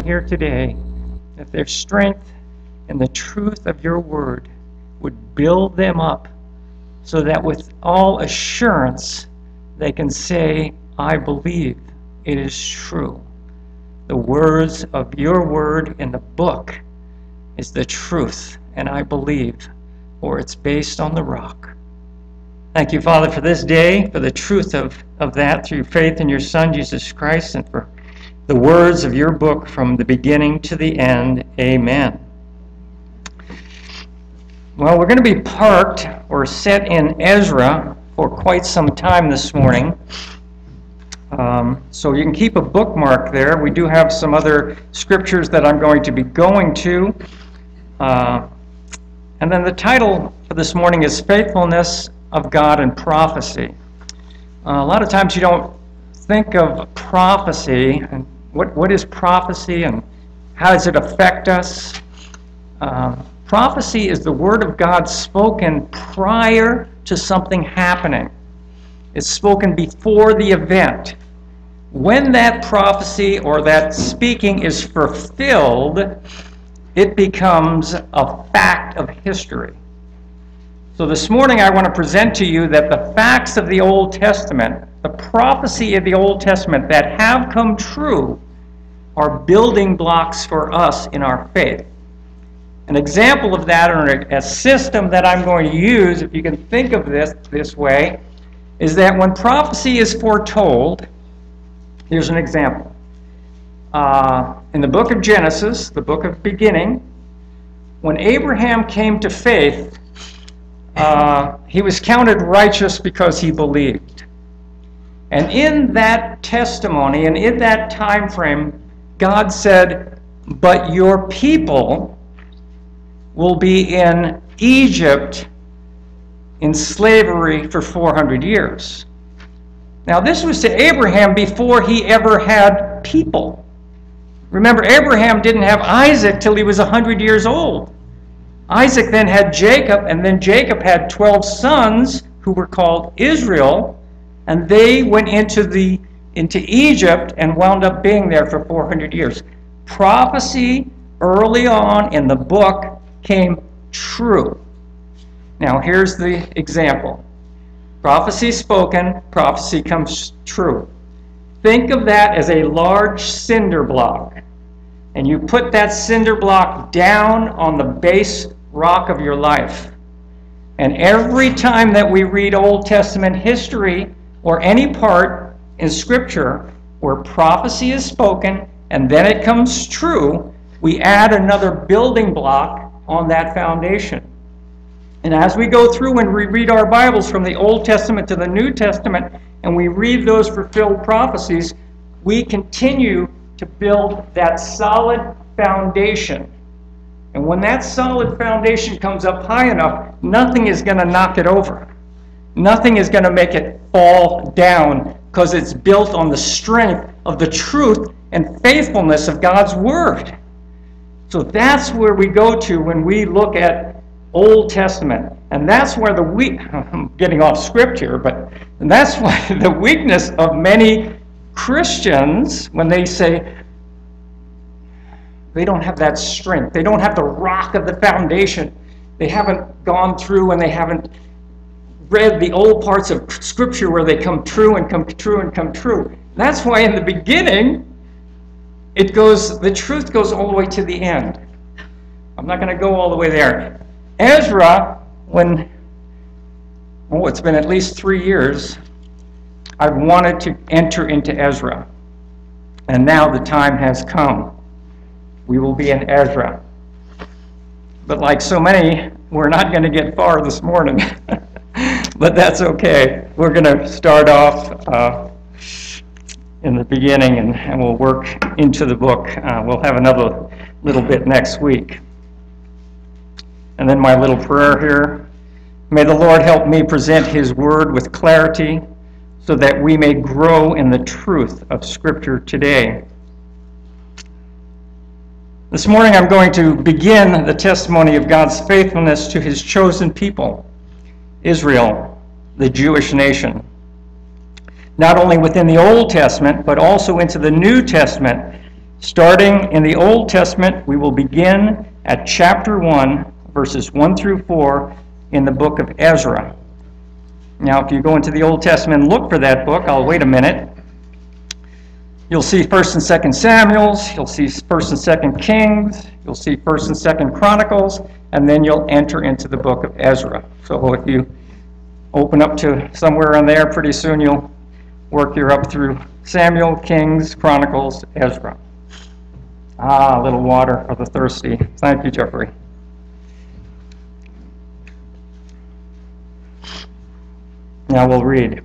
here today, that their strength and the truth of your word would build them up so that with all assurance they can say, I believe it is true. The words of your word in the book is the truth, and I believe, for it's based on the rock. Thank you, Father, for this day, for the truth of that through faith in your Son, Jesus Christ, and for the words of your book from the beginning to the end. Amen. Well, we're going to be parked or set in Ezra for quite some time this morning. So you can keep a bookmark there. We do have some other scriptures that I'm going to be going to. And then the title for this morning is Faithfulness of God and Prophecy. A lot of times you don't think of prophecy, and what is prophecy and how does it affect us? Prophecy is the word of God spoken prior to something happening. It's spoken before the event. When that prophecy or that speaking is fulfilled, it becomes a fact of history. So this morning I want to present to you that the facts of the Old Testament, the prophecy of the Old Testament that have come true, are building blocks for us in our faith. An example of that, or a system that I'm going to use, if you can think of this way, is that when prophecy is foretold, here's an example. In the book of Genesis, the book of beginning, when Abraham came to faith, he was counted righteous because he believed. And in that testimony and in that time frame, God said, but your people will be in Egypt in slavery for 400 years. Now, this was to Abraham before he ever had people. Remember, Abraham didn't have Isaac till he was 100 years old. Isaac then had Jacob, and then Jacob had 12 sons who were called Israel, and they went into Egypt and wound up being there for 400 years. Prophecy early on in the book came true. Now, here's the example. Prophecy spoken, prophecy comes true. Think of that as a large cinder block. And you put that cinder block down on the base rock of your life. And every time that we read Old Testament history or any part in Scripture where prophecy is spoken and then it comes true, we add another building block on that foundation. And as we go through and we read our Bibles from the Old Testament to the New Testament, and we read those fulfilled prophecies, we continue to build that solid foundation. And when that solid foundation comes up high enough, nothing is going to knock it over. Nothing is going to make it fall down, because it's built on the strength of the truth and faithfulness of God's Word. So that's where we go to when we look at Old Testament. And that's where I'm getting off script here, but that's why the weakness of many Christians, when they say they don't have that strength, they don't have the rock of the foundation, they haven't gone through and they haven't read the old parts of Scripture where they come true and come true and come true. That's why in the beginning, the truth goes all the way to the end. I'm not going to go all the way there. Ezra, it's been at least 3 years, I've wanted to enter into Ezra. And now the time has come. We will be in Ezra. But like so many, we're not going to get far this morning. But that's okay. We're going to start off in the beginning, and we'll work into the book. We'll have another little bit next week. And then my little prayer here. May the Lord help me present His Word with clarity so that we may grow in the truth of Scripture today. This morning I'm going to begin the testimony of God's faithfulness to His chosen people, Israel, the Jewish nation. Not only within the Old Testament, but also into the New Testament, Starting in the Old Testament, we will begin at chapter 1, verses 1 through 4 in the book of Ezra. Now, if you go into the Old Testament and look for that book, I'll wait a minute. You'll see 1st and 2nd Samuels, you'll see 1st and 2nd Kings, you'll see 1st and 2nd Chronicles, and then you'll enter into the book of Ezra. So if you open up to somewhere in there, pretty soon you'll work your up through Samuel, Kings, Chronicles, Ezra. A little water for the thirsty. Thank you, Jeffrey. Now we'll read.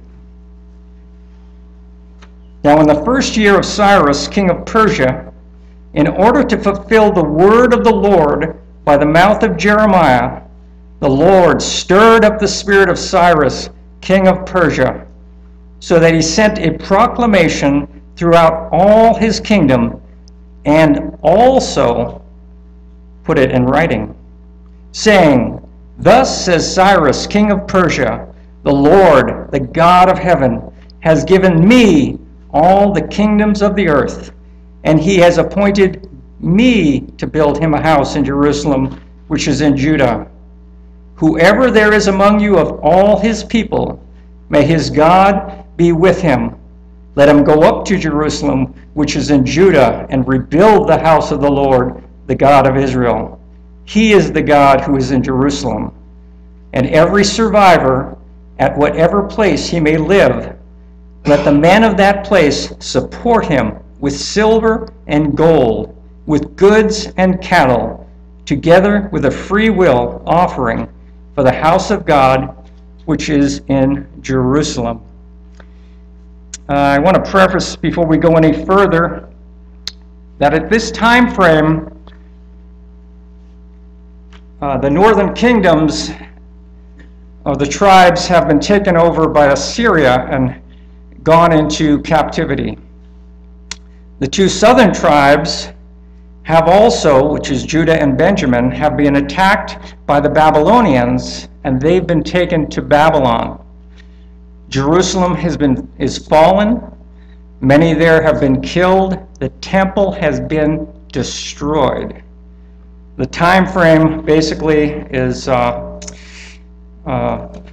Now in the first year of Cyrus, king of Persia, in order to fulfill the word of the Lord by the mouth of Jeremiah, the Lord stirred up the spirit of Cyrus, king of Persia, so that he sent a proclamation throughout all his kingdom, and also put it in writing, saying, Thus says Cyrus, king of Persia, the Lord, the God of heaven, has given me all the kingdoms of the earth, and he has appointed me to build him a house in Jerusalem, which is in Judah. Whoever there is among you of all his people, may his God be with him. Let him go up to Jerusalem, which is in Judah, and rebuild the house of the Lord, the God of Israel. He is the God who is in Jerusalem. And every survivor, at whatever place he may live, let the men of that place support him with silver and gold, with goods and cattle, together with a free will offering for the house of God, which is in Jerusalem. I want to preface, before we go any further, that at this time frame, the northern kingdoms of the tribes have been taken over by Assyria and gone into captivity. The two southern tribes have also, which is Judah and Benjamin, have been attacked by the Babylonians, and they've been taken to Babylon. Jerusalem is fallen. Many there have been killed. The temple has been destroyed. The time frame basically is about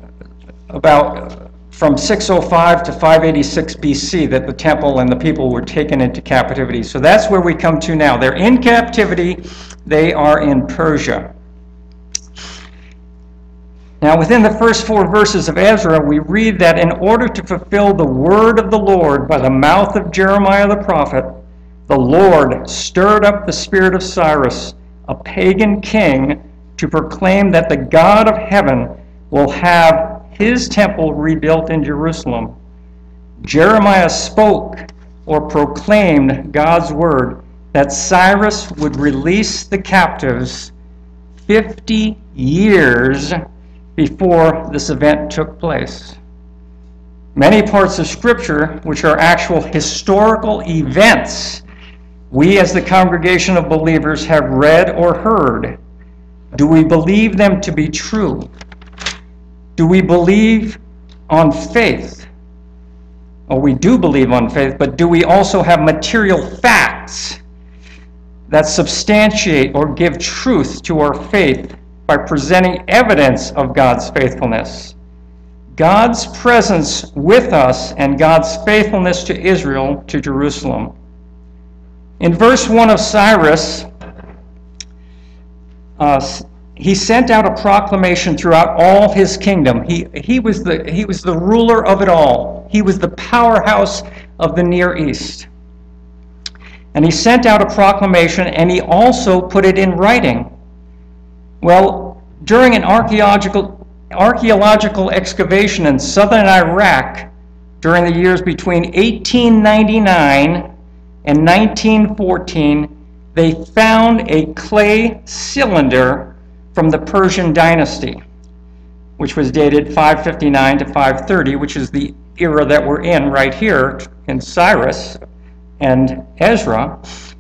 from 605 to 586 BC that the temple and the people were taken into captivity. So that's where we come to now. They're in captivity. They are in Persia. Now, within the first 4 verses of Ezra, we read that in order to fulfill the word of the Lord by the mouth of Jeremiah the prophet, the Lord stirred up the spirit of Cyrus, a pagan king, to proclaim that the God of heaven will have his temple rebuilt in Jerusalem. Jeremiah spoke or proclaimed God's word that Cyrus would release the captives 50 years before this event took place. Many parts of Scripture, which are actual historical events, we as the congregation of believers have read or heard. Do we believe them to be true? Do we believe on faith? Oh, we do believe on faith, but do we also have material facts that substantiate or give truth to our faith by presenting evidence of God's faithfulness? God's presence with us and God's faithfulness to Israel, to Jerusalem. In verse 1 of Cyrus, he sent out a proclamation throughout all his kingdom. He was the ruler of it all. He was the powerhouse of the Near East. And he sent out a proclamation, and he also put it in writing. Well, during an archaeological excavation in southern Iraq during the years between 1899 and 1914, they found a clay cylinder from the Persian dynasty, which was dated 559 to 530, which is the era that we're in right here in Cyrus and Ezra.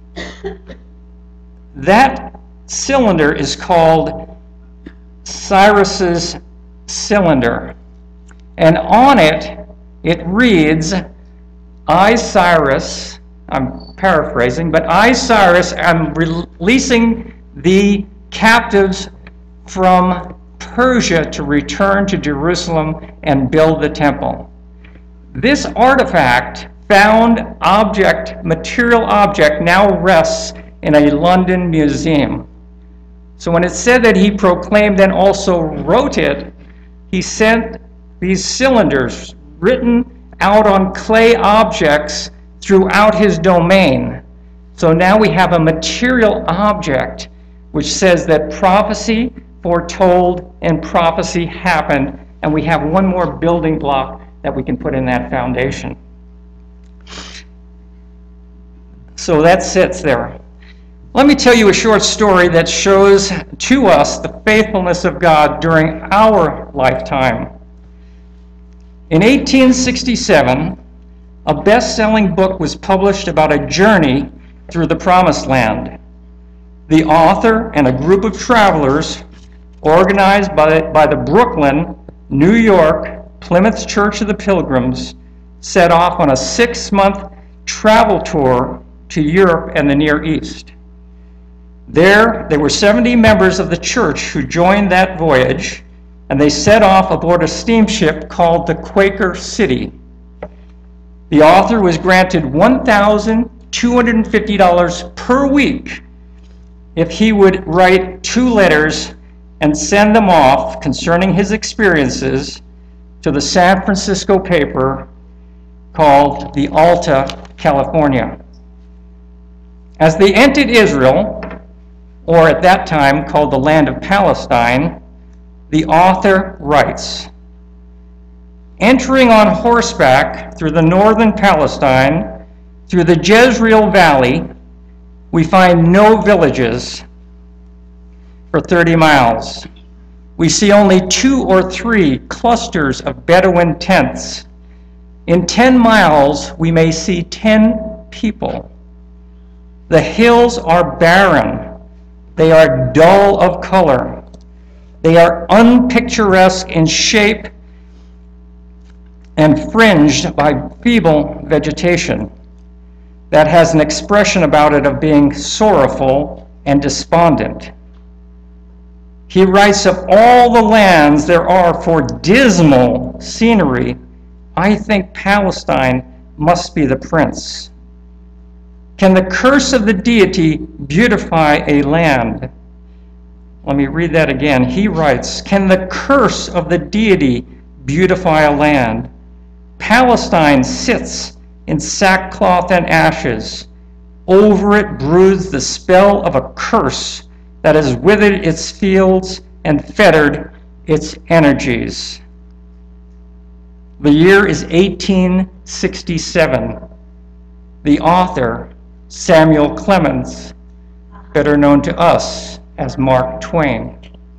That cylinder is called Cyrus's cylinder. And on it, it reads, I, Cyrus, I'm paraphrasing, but I, Cyrus, am releasing the captives from Persia to return to Jerusalem and build the temple. This artifact, found object, material object, now rests in a London museum. So when it said that he proclaimed and also wrote it, he sent these cylinders written out on clay objects throughout his domain. So now we have a material object which says that prophecy foretold and prophecy happened, and we have one more building block that we can put in that foundation. So that sits there. Let me tell you a short story that shows to us the faithfulness of God during our lifetime. In 1867, a best-selling book was published about a journey through the Promised Land. The author and a group of travelers, organized by the Brooklyn, New York, Plymouth Church of the Pilgrims, set off on a 6-month travel tour to Europe and the Near East. There were 70 members of the church who joined that voyage, and they set off aboard a steamship called the Quaker City. The author was granted $1,250 per week if he would write 2 letters and send them off concerning his experiences to the San Francisco paper called the Alta California. As they entered Israel, or at that time called the land of Palestine, the author writes, "Entering on horseback through the northern Palestine, through the Jezreel Valley, we find no villages for 30 miles. We see only 2 or 3 clusters of Bedouin tents. In 10 miles, we may see 10 people. The hills are barren. They are dull of color. They are unpicturesque in shape and fringed by feeble vegetation that has an expression about it of being sorrowful and despondent." He writes, "Of all the lands there are for dismal scenery, I think Palestine must be the prince. Can the curse of the deity beautify a land?" Let me read that again. He writes, "Can the curse of the deity beautify a land? Palestine sits in sackcloth and ashes. Over it broods the spell of a curse that has withered its fields and fettered its energies." The year is 1867. The author, Samuel Clemens, better known to us as Mark Twain.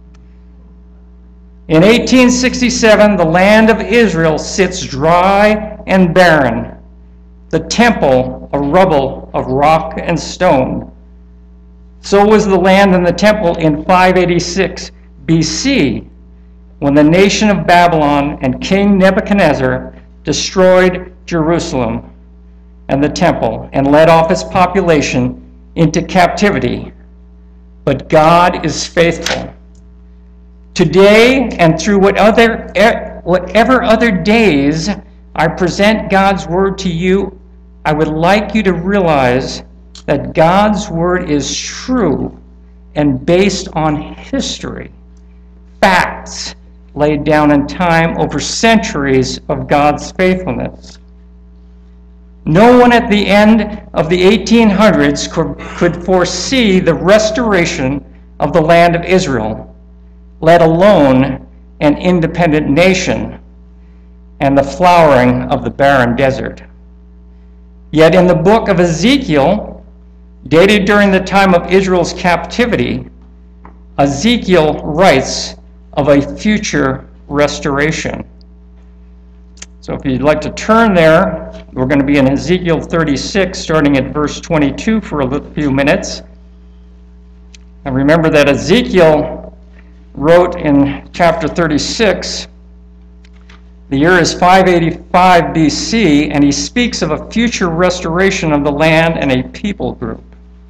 In 1867, the land of Israel sits dry and barren, the temple a rubble of rock and stone. So was the land and the temple in 586 BC, when the nation of Babylon and King Nebuchadnezzar destroyed Jerusalem and the temple and led off its population into captivity. But God is faithful. Today and through whatever other days I present God's word to you, I would like you to realize that God's word is true and based on history, facts laid down in time over centuries of God's faithfulness. No one at the end of the 1800s could foresee the restoration of the land of Israel, let alone an independent nation and the flowering of the barren desert. Yet in the book of Ezekiel, dated during the time of Israel's captivity, Ezekiel writes of a future restoration. So if you'd like to turn there, we're going to be in Ezekiel 36, starting at verse 22 for a few minutes. And remember that Ezekiel wrote in chapter 36, The year is 585 BC, and he speaks of a future restoration of the land and a people group.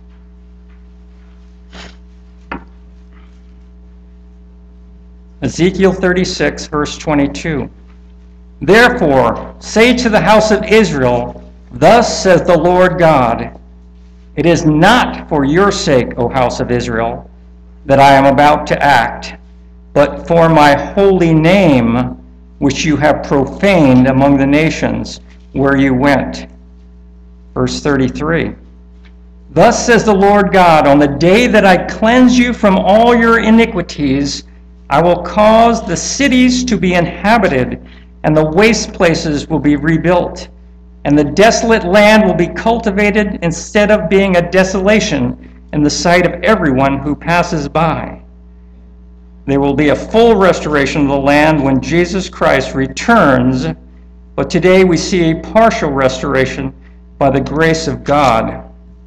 Ezekiel 36, verse 22. Therefore, say to the house of Israel, thus says the Lord God, it is not for your sake, O house of Israel, that I am about to act, but for my holy name, which you have profaned among the nations where you went. Verse 33. Thus says the Lord God, on the day that I cleanse you from all your iniquities, I will cause the cities to be inhabited, and the waste places will be rebuilt, and the desolate land will be cultivated instead of being a desolation in the sight of everyone who passes by. There will be a full restoration of the land when Jesus Christ returns, but today we see a partial restoration by the grace of God.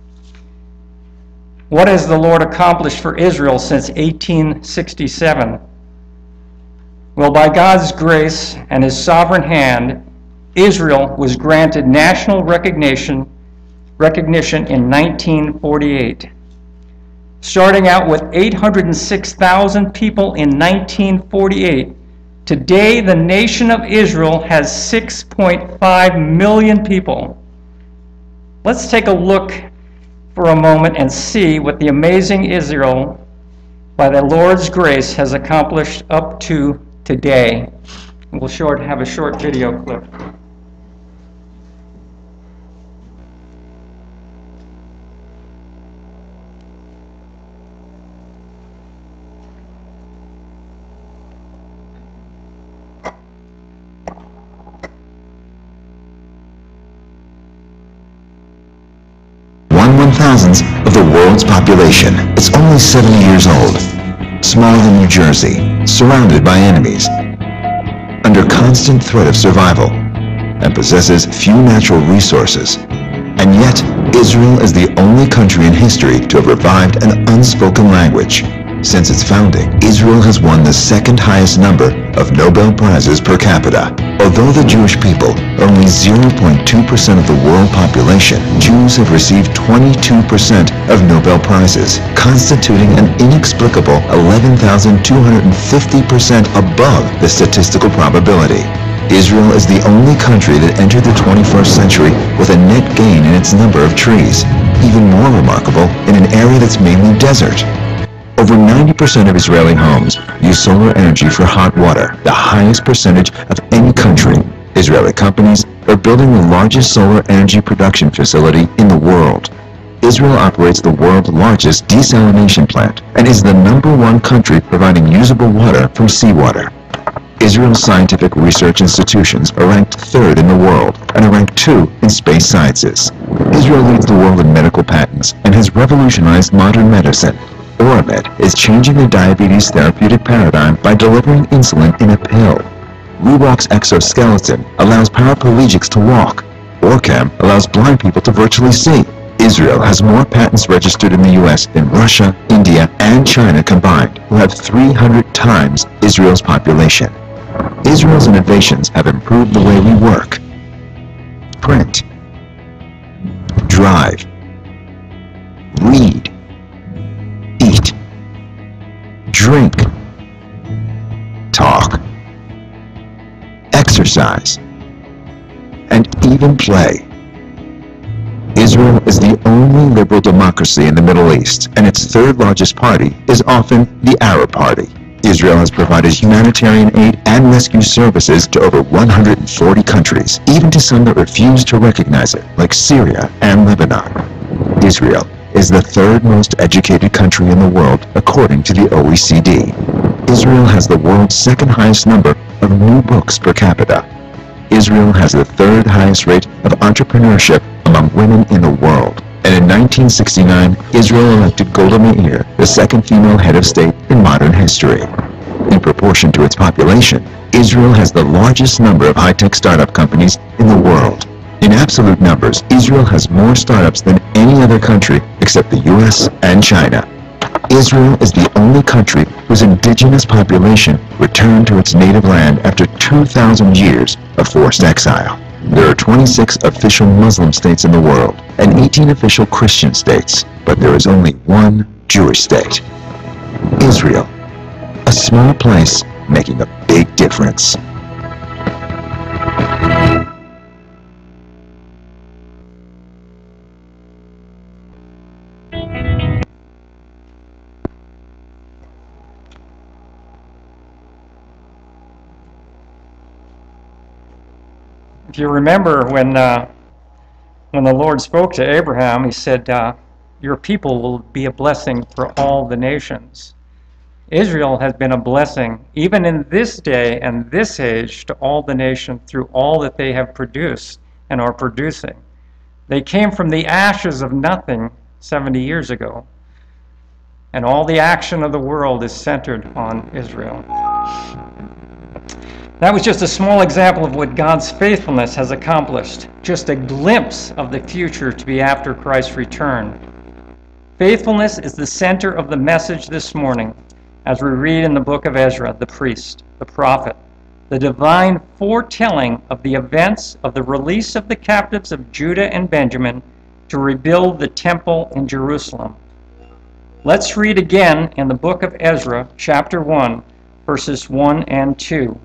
What has the Lord accomplished for Israel since 1867? Well, by God's grace and his sovereign hand, Israel was granted national recognition in 1948. Starting out with 806,000 people in 1948, today the nation of Israel has 6.5 million people. Let's take a look for a moment and see what the amazing Israel, by the Lord's grace, has accomplished up to today. We'll have a short video clip. One-thousandth of the world's population. It's only 70 years old. Small than New Jersey, surrounded by enemies, under constant threat of survival, and possesses few natural resources. And yet, Israel is the only country in history to have revived an unspoken language. Since its founding, Israel has won the second highest number of Nobel Prizes per capita. Although the Jewish people are only 0.2% of the world population, Jews have received 22% of Nobel Prizes, constituting an inexplicable 11,250% above the statistical probability. Israel is the only country that entered the 21st century with a net gain in its number of trees, even more remarkable in an area that's mainly desert. Over 90% of Israeli homes use solar energy for hot water, the highest percentage of any country. Israeli companies are building the largest solar energy production facility in the world. Israel operates the world's largest desalination plant and is the #1 country providing usable water from seawater. Israel's scientific research institutions are ranked 3rd in the world and are ranked 2 in space sciences. Israel leads the world in medical patents and has revolutionized modern medicine. Oramed is changing the diabetes therapeutic paradigm by delivering insulin in a pill. Reebok's exoskeleton allows paraplegics to walk. Orcam allows blind people to virtually see. Israel has more patents registered in the U.S. than Russia, India, and China combined, who have 300 times Israel's population. Israel's innovations have improved the way we work, print, drive, read, eat, drink, talk, exercise, and even play. Israel is the only liberal democracy in the Middle East, and its 3rd largest party is often the Arab Party. Israel has provided humanitarian aid and rescue services to over 140 countries, even to some that refuse to recognize it, like Syria and Lebanon. Israel is the 3rd most educated country in the world, according to the OECD. Israel has the world's 2nd highest number of new books per capita. Israel has the 3rd highest rate of entrepreneurship among women in the world. And in 1969, Israel elected Golda Meir, the 2nd female head of state in modern history. In proportion to its population, Israel has the largest number of high-tech startup companies in the world. In absolute numbers, Israel has more startups than any other country except the US and China. Israel is the only country whose indigenous population returned to its native land after 2,000 years of forced exile. There are 26 official Muslim states in the world and 18 official Christian states, but there is only one Jewish state. Israel, a small place making a big difference. If you remember when the Lord spoke to Abraham, he said, your people will be a blessing for all the nations. Israel has been a blessing, even in this day and this age, to all the nations through all that they have produced and are producing. They came from the ashes of nothing 70 years ago, and all the action of the world is centered on Israel. That was just a small example of what God's faithfulness has accomplished, just a glimpse of the future to be after Christ's return. Faithfulness is the center of the message this morning, as we read in the book of Ezra, the priest, the prophet, the divine foretelling of the events of the release of the captives of Judah and Benjamin to rebuild the temple in Jerusalem. Let's read again in the book of Ezra, chapter 1, verses 1 and 2.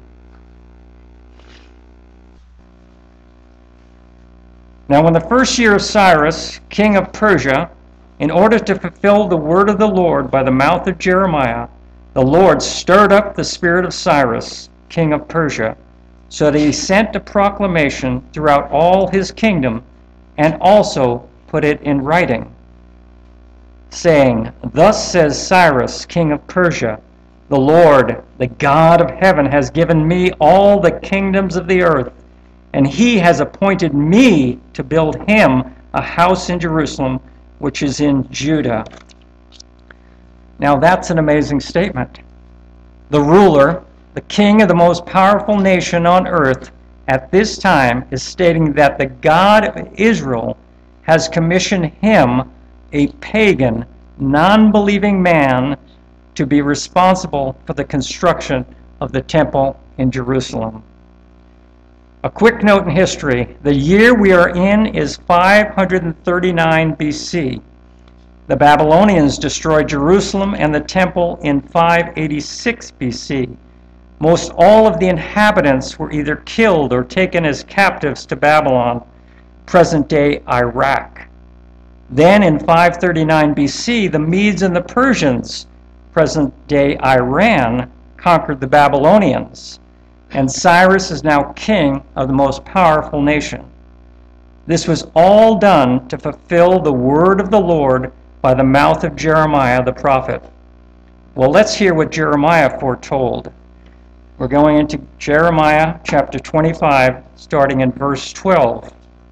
Now when the first year of Cyrus, king of Persia, in order to fulfill the word of the Lord by the mouth of Jeremiah, the Lord stirred up the spirit of Cyrus, king of Persia, so that he sent a proclamation throughout all his kingdom, and also put it in writing, saying, Thus says Cyrus, king of Persia, the Lord, the God of heaven, has given me all the kingdoms of the earth, and he has appointed me to build him a house in Jerusalem, which is in Judah. Now that's an amazing statement. The ruler, the king of the most powerful nation on earth at this time, is stating that the God of Israel has commissioned him, a pagan, non-believing man, to be responsible for the construction of the temple in Jerusalem. A quick note in history, the year we are in is 539 BC. The Babylonians destroyed Jerusalem and the temple in 586 BC. Most all of the inhabitants were either killed or taken as captives to Babylon, present-day Iraq. Then in 539 BC, the Medes and the Persians, present-day Iran, conquered the Babylonians, and Cyrus is now king of the most powerful nation. This was all done to fulfill the word of the Lord by the mouth of Jeremiah the prophet. Well, let's hear what Jeremiah foretold. We're going into Jeremiah chapter 25, starting in verse 12.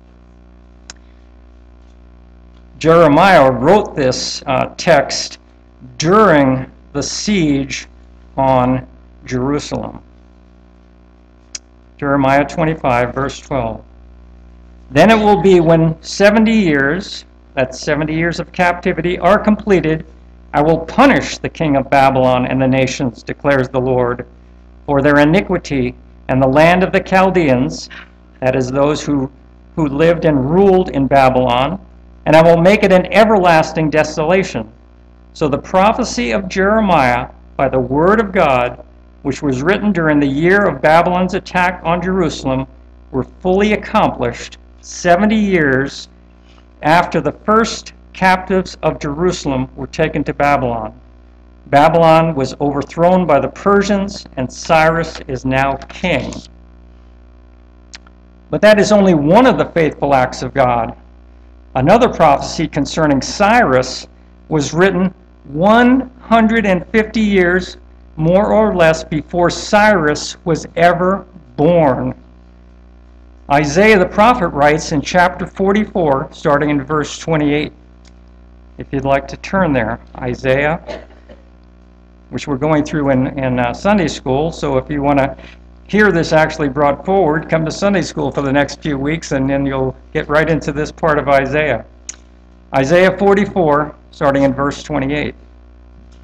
Jeremiah wrote this text during the siege on Jerusalem. Jeremiah 25, verse 12. Then it will be when 70 years, that's 70 years of captivity, are completed, I will punish the king of Babylon and the nations, declares the Lord, for their iniquity and the land of the Chaldeans, that is those who lived and ruled in Babylon, and I will make it an everlasting desolation. So the prophecy of Jeremiah by the word of God, which was written during the year of Babylon's attack on Jerusalem, were fully accomplished 70 years after the first captives of Jerusalem were taken to Babylon. Babylon was overthrown by the Persians, and Cyrus is now king. But that is only one of the faithful acts of God. Another prophecy concerning Cyrus was written 150 years more or less before Cyrus was ever born. Isaiah the prophet writes in chapter 44, starting in verse 28. If you'd like to turn there, Isaiah, which we're going through in Sunday school. So if you want to hear this actually brought forward, come to Sunday school for the next few weeks, and then you'll get right into this part of Isaiah. Isaiah 44, starting in verse 28.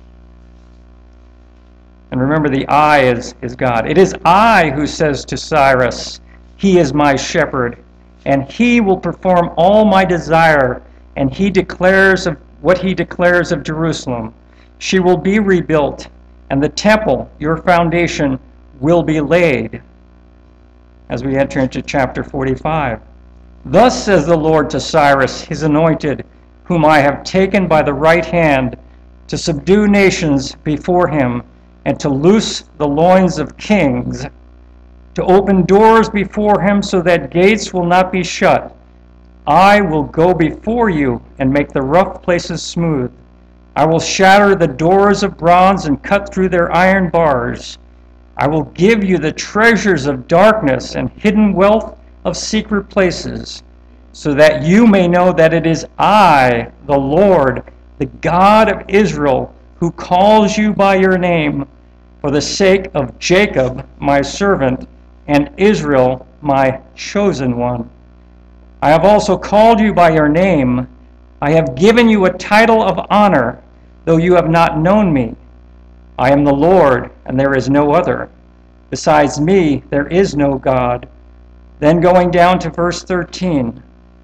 And remember, the I is God. It is I who says to Cyrus, he is my shepherd, and he will perform all my desire, and he declares of what he declares of Jerusalem. She will be rebuilt, and the temple, your foundation, will be laid. As we enter into chapter 45. Thus says the Lord to Cyrus, his anointed, whom I have taken by the right hand, to subdue nations before him, and to loose the loins of kings, to open doors before him so that gates will not be shut. I will go before you and make the rough places smooth. I will shatter the doors of bronze and cut through their iron bars. I will give you the treasures of darkness and hidden wealth of secret places, so that you may know that it is I, the Lord, the God of Israel, who calls you by your name, for the sake of Jacob, my servant, and Israel, my chosen one. I have also called you by your name. I have given you a title of honor, though you have not known me. I am the Lord, and there is no other. Besides me, there is no God. Then going down to verse 13.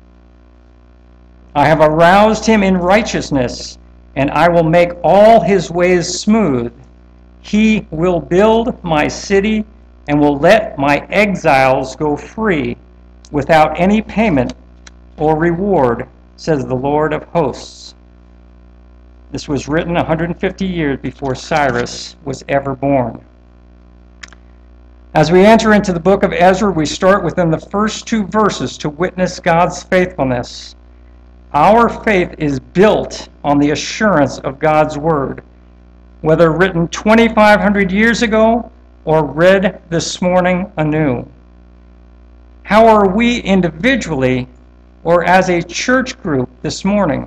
I have aroused him in righteousness, and I will make all his ways smooth. He will build my city and will let my exiles go free without any payment or reward, says the Lord of hosts. This was written 150 years before Cyrus was ever born. As we enter into the book of Ezra, we start within the first 2 verses to witness God's faithfulness. Our faith is built on the assurance of God's word, whether written 2,500 years ago or read this morning anew. How are we individually or as a church group this morning?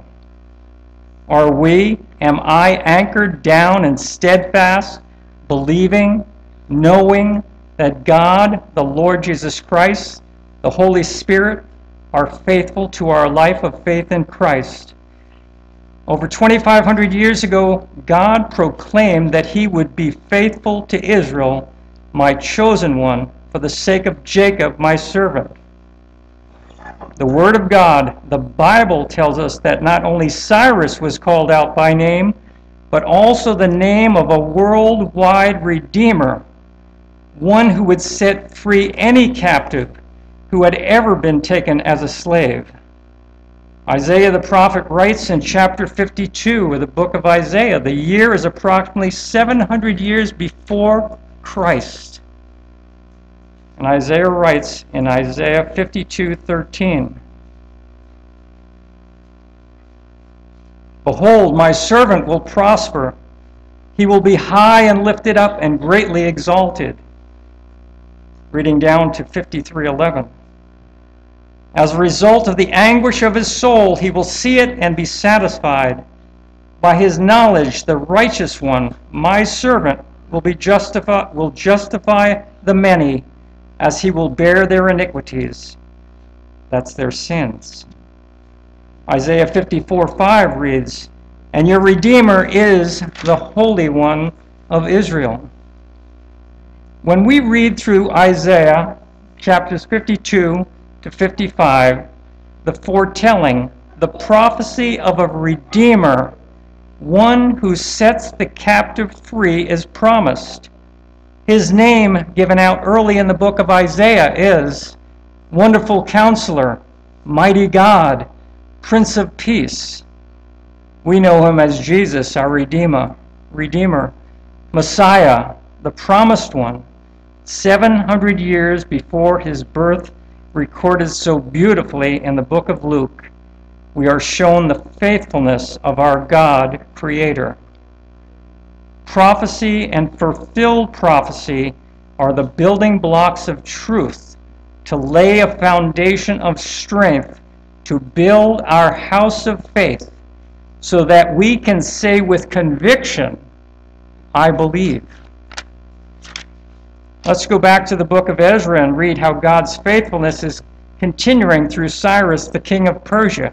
Am I anchored down and steadfast, believing, knowing that God, the Lord Jesus Christ, the Holy Spirit, are faithful to our life of faith in Christ? Over 2,500 years ago, God proclaimed that he would be faithful to Israel, my chosen one, for the sake of Jacob, my servant. The Word of God, the Bible, tells us that not only Cyrus was called out by name, but also the name of a worldwide Redeemer, one who would set free any captive who had ever been taken as a slave. Isaiah the prophet writes in chapter 52 of the book of Isaiah, the year is approximately 700 years before Christ. And Isaiah writes in Isaiah 52:13, Behold, my servant will prosper. He will be high and lifted up and greatly exalted. Reading down to 53:11. As a result of the anguish of his soul, he will see it and be satisfied. By his knowledge, the righteous one, my servant, will justify the many, as he will bear their iniquities. That's their sins. Isaiah 54:5 reads, And your Redeemer is the Holy One of Israel. When we read through Isaiah chapters 52 to 55, the foretelling, the prophecy of a Redeemer, one who sets the captive free, is promised. His name, given out early in the book of Isaiah, is Wonderful Counselor, Mighty God, Prince of Peace. We know him as Jesus, our Redeemer, Messiah, the Promised One, 700 years before his birth, recorded so beautifully in the book of Luke. We are shown the faithfulness of our God, Creator. Prophecy and fulfilled prophecy are the building blocks of truth to lay a foundation of strength to build our house of faith so that we can say with conviction, I believe. Let's go back to the book of Ezra and read how God's faithfulness is continuing through Cyrus, the king of Persia.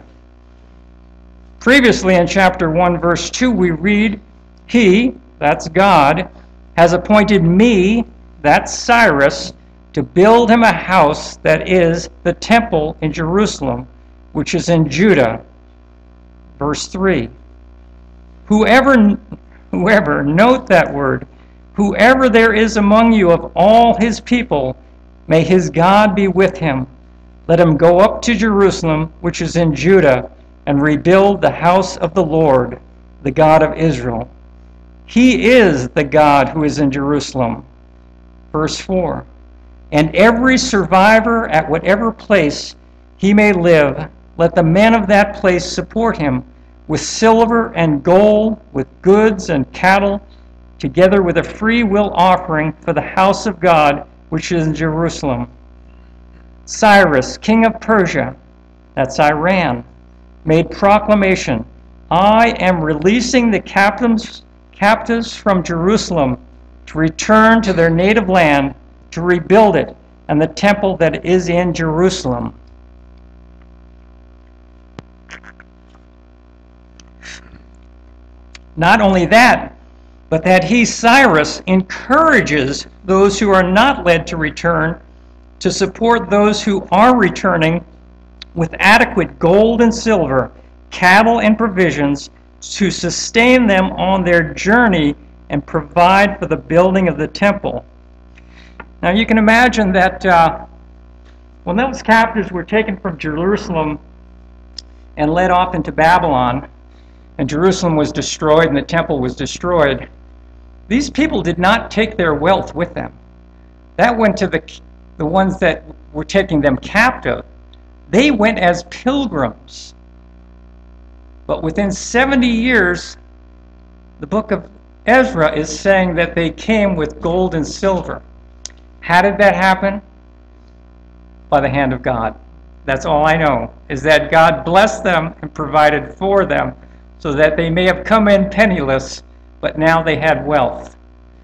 Previously in chapter 1, verse 2, we read, He, that's God, has appointed me, that's Cyrus, to build him a house that is the temple in Jerusalem, which is in Judah. Verse 3. Whoever, note that word, whoever there is among you of all his people, may his God be with him. Let him go up to Jerusalem, which is in Judah, and rebuild the house of the Lord, the God of Israel. He is the God who is in Jerusalem. Verse 4. And every survivor at whatever place he may live, let the men of that place support him with silver and gold, with goods and cattle, together with a free will offering for the house of God, which is in Jerusalem. Cyrus, king of Persia, that's Iran, made proclamation, I am releasing the captives from Jerusalem to return to their native land, to rebuild it, and the temple that is in Jerusalem. Not only that, but that he, Cyrus, encourages those who are not led to return to support those who are returning with adequate gold and silver, cattle and provisions to sustain them on their journey and provide for the building of the temple. Now you can imagine that when those captives were taken from Jerusalem and led off into Babylon, and Jerusalem was destroyed and the temple was destroyed, these people did not take their wealth with them. That went to the ones that were taking them captive. They went as pilgrims. But within 70 years, the book of Ezra is saying that they came with gold and silver. How did that happen? By the hand of God. That's all I know, is that God blessed them and provided for them so that they may have come in penniless, but now they had wealth.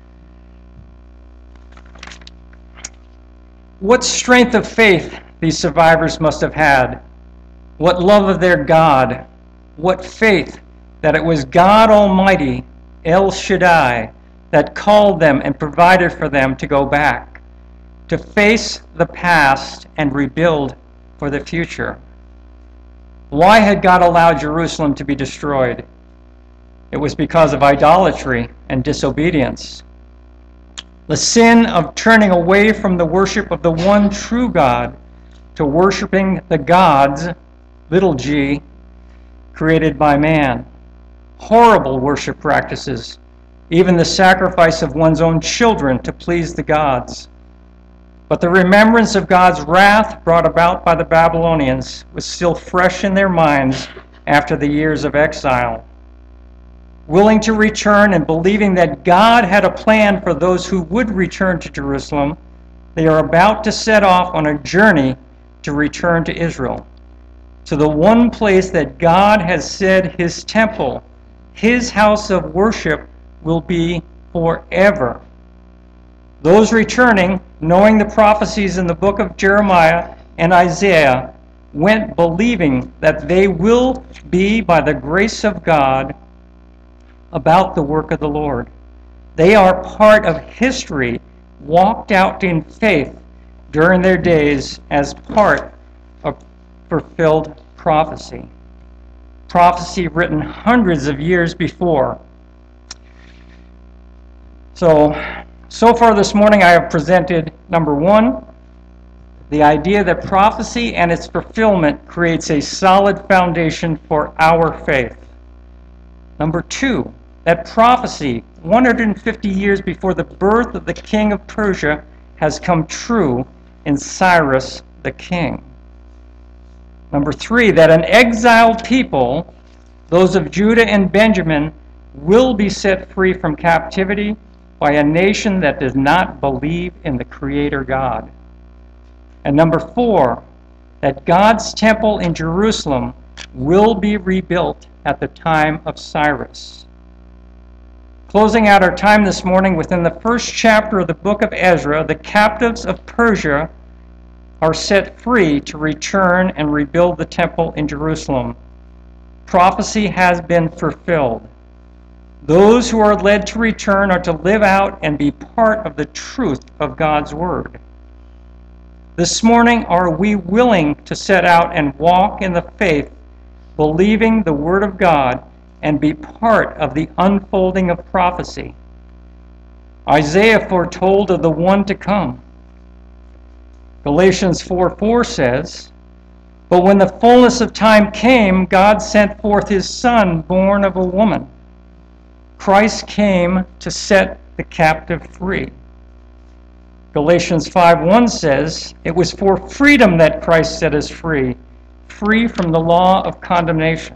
What strength of faith these survivors must have had. What love of their God. What faith that it was God Almighty, El Shaddai, that called them and provided for them to go back, to face the past and rebuild for the future. Why had God allowed Jerusalem to be destroyed? It was because of idolatry and disobedience. The sin of turning away from the worship of the one true God to worshiping the gods, little g, created by man. Horrible worship practices, even the sacrifice of one's own children to please the gods. But the remembrance of God's wrath brought about by the Babylonians was still fresh in their minds after the years of exile. Willing to return and believing that God had a plan for those who would return to Jerusalem, they are about to set off on a journey to return to Israel, to the one place that God has said his temple, his house of worship, will be forever. Those returning, knowing the prophecies in the book of Jeremiah and Isaiah, went believing that they will be, by the grace of God, about the work of the Lord. They are part of history, walked out in faith during their days as part of fulfilled prophecy. Prophecy written hundreds of years before. So far this morning I have presented, number one, the idea that prophecy and its fulfillment creates a solid foundation for our faith. Number two, that prophecy, 150 years before the birth of the king of Persia, has come true in Cyrus the king. Number three, that an exiled people, those of Judah and Benjamin, will be set free from captivity by a nation that does not believe in the Creator God. And number four, that God's temple in Jerusalem will be rebuilt at the time of Cyrus. Closing out our time this morning, within the first chapter of the book of Ezra, the captives of Persia are set free to return and rebuild the temple in Jerusalem. Prophecy has been fulfilled. Those who are led to return are to live out and be part of the truth of God's word. This morning, are we willing to set out and walk in the faith, believing the word of God, and be part of the unfolding of prophecy? Isaiah foretold of the one to come. Galatians 4:4 says, "But when the fullness of time came, God sent forth his Son, born of a woman." Christ came to set the captive free. Galatians 5:1 says, "It was for freedom that Christ set us free, free from the law of condemnation."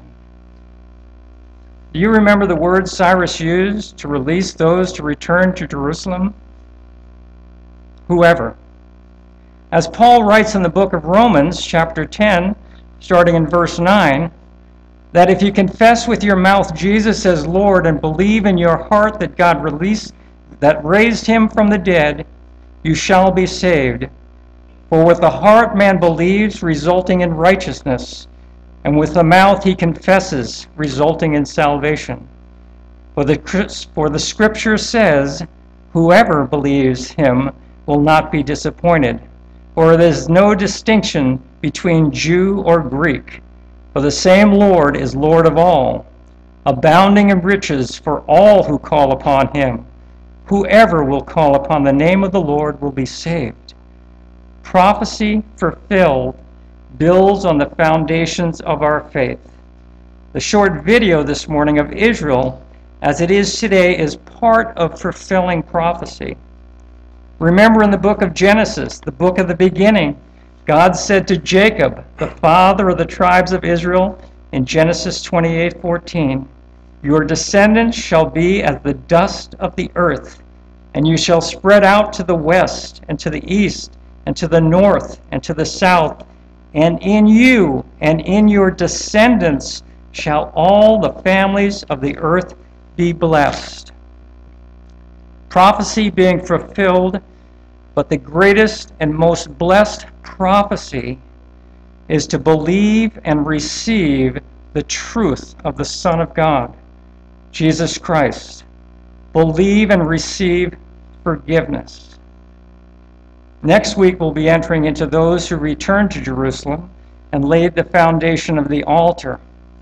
Do you remember the words Cyrus used to release those to return to Jerusalem? Whoever. As Paul writes in the book of Romans, chapter 10, starting in verse 9, that if you confess with your mouth Jesus as Lord and believe in your heart that God raised him from the dead, you shall be saved. For with the heart man believes, resulting in righteousness, and with the mouth he confesses, resulting in salvation. For the scripture says, whoever believes him will not be disappointed. For there is no distinction between Jew or Greek, for the same Lord is Lord of all, abounding in riches for all who call upon him. Whoever will call upon the name of the Lord will be saved. Prophecy fulfilled builds on the foundations of our faith. The short video this morning of Israel, as it is today, is part of fulfilling prophecy. Remember in the book of Genesis, the book of the beginning, God said to Jacob, the father of the tribes of Israel, in Genesis 28:14, "Your descendants shall be as the dust of the earth, and you shall spread out to the west and to the east and to the north and to the south, and in you and in your descendants shall all the families of the earth be blessed." Prophecy being fulfilled, but the greatest and most blessed prophecy is to believe and receive the truth of the Son of God, Jesus Christ. Believe and receive forgiveness. Next week we'll be entering into those who returned to Jerusalem and laid the foundation of the altar.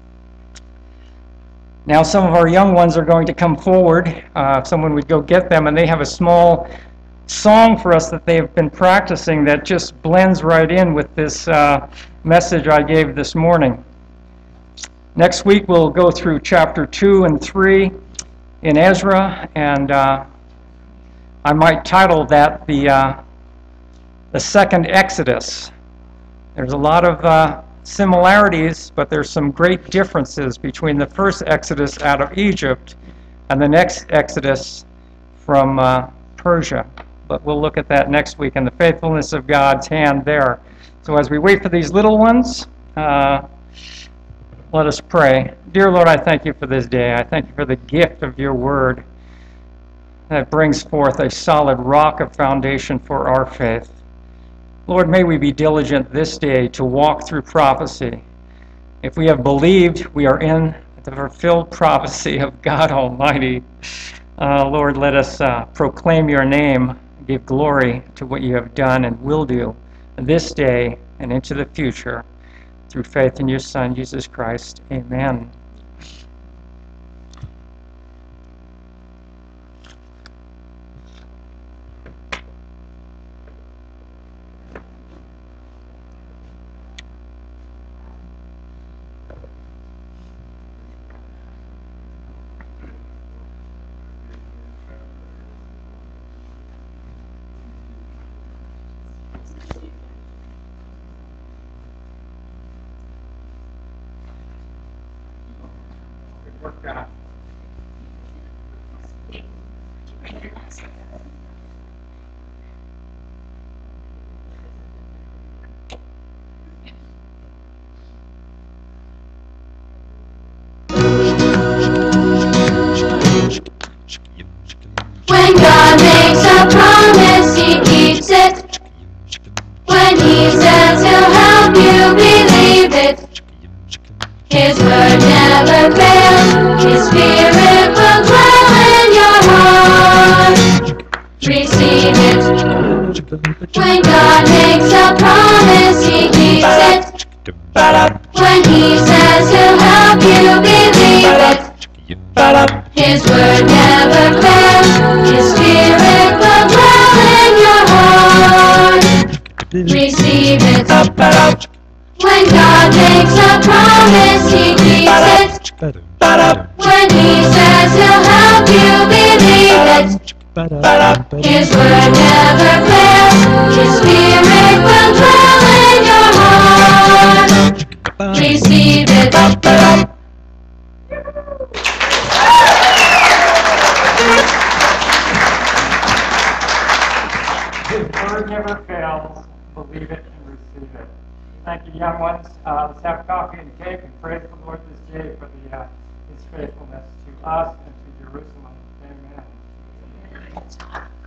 Now some of our young ones are going to come forward. If someone would go get them, and they have a small song for us that they've been practicing that just blends right in with this message I gave this morning. Next week we'll go through chapter 2 and 3 in Ezra, and I might title that the second Exodus. There's a lot of similarities, but there's some great differences between the first Exodus out of Egypt and the next Exodus from Persia. But we'll look at that next week and the faithfulness of God's hand there. So as we wait for these little ones, let us pray. Dear Lord, I thank you for this day. I thank you for the gift of your word that brings forth a solid rock of foundation for our faith. Lord, may we be diligent this day to walk through prophecy. If we have believed, we are in the fulfilled prophecy of God Almighty. Lord, let us proclaim your name, give glory to what you have done and will do this day and into the future through faith in your Son, Jesus Christ. Amen. When God makes a promise, he keeps it. When he says he'll help you believe it. His word never fails, his spirit will grow. When He says He'll help you, believe it. His word never fails. His Spirit will dwell in your heart. Receive it. When God makes a promise, He keeps it. When He says He'll help you, believe it. His word never fails. His Spirit will dwell in your heart. Receive it. His word never fails. Believe it and receive it. Thank you, young ones. Let's have coffee and cake and praise the Lord this day for His faithfulness to us and to Jerusalem. Amen.